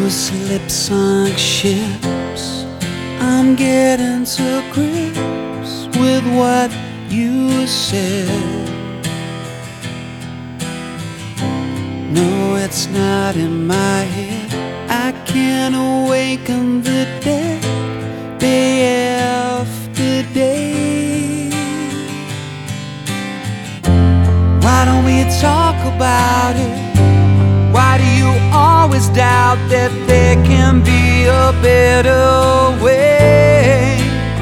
slip sunk ships, I'm getting to grips with what you said. No, it's not in my head. I can't awaken the dead day after day. Why don't we talk about it? Why do you always doubt that there can be a better way?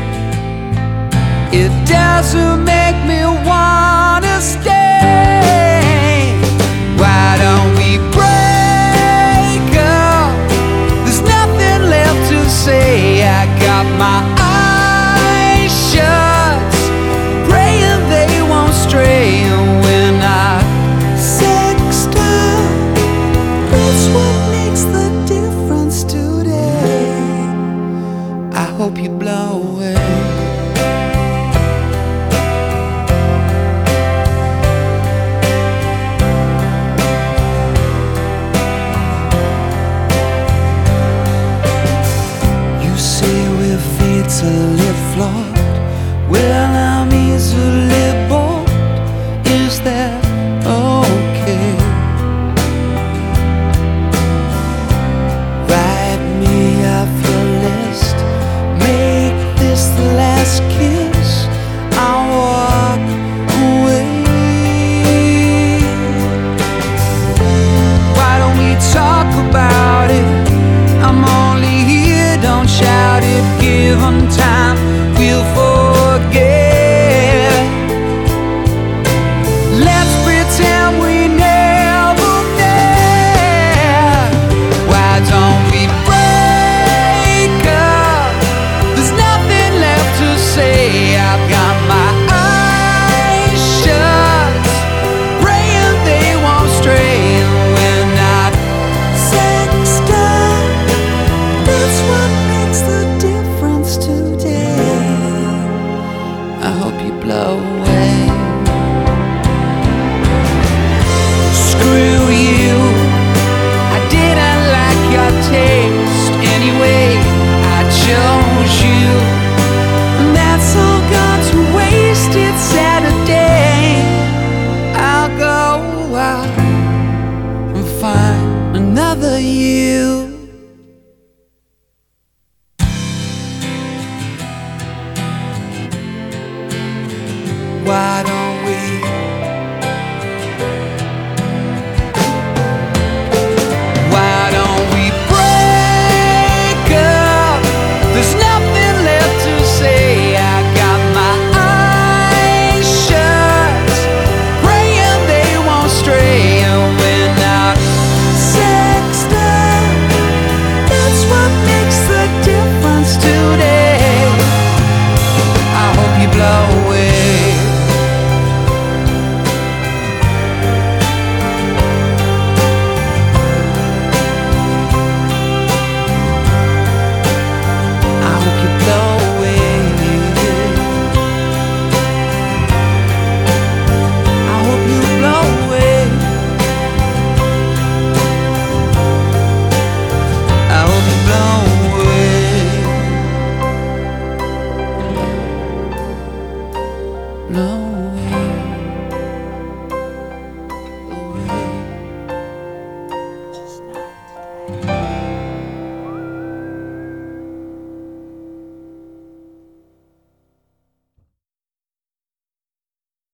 It doesn't make me wanna stay. Why don't we break up? There's nothing left to say. I got my eyes shut, praying they won't stray. And when I sext up, that's what makes the difference today. I hope you blow away. Easily flawed, well, I'm easily bored. Is that okay? Write me off your list, make this the last kiss, I'll walk away. Why don't we talk about it? I'm only here, don't shout it. Given time, we'll forget. Let's pretend we never met. Why don't we break up? There's nothing left to say. I've got my eyes shut, praying they won't stray. When I sext up, that's what makes the difference today. I hope you blow away. Screw you, I didn't like your taste anyway. I chose you, and that's all gone to waste. It's Saturday. I'll go out and find another you. Why don't we? Why don't we break up? There's nothing left to say. I got my eyes shut, praying they won't stray. And when I sext up, that's what makes the difference today. I hope you blow away. No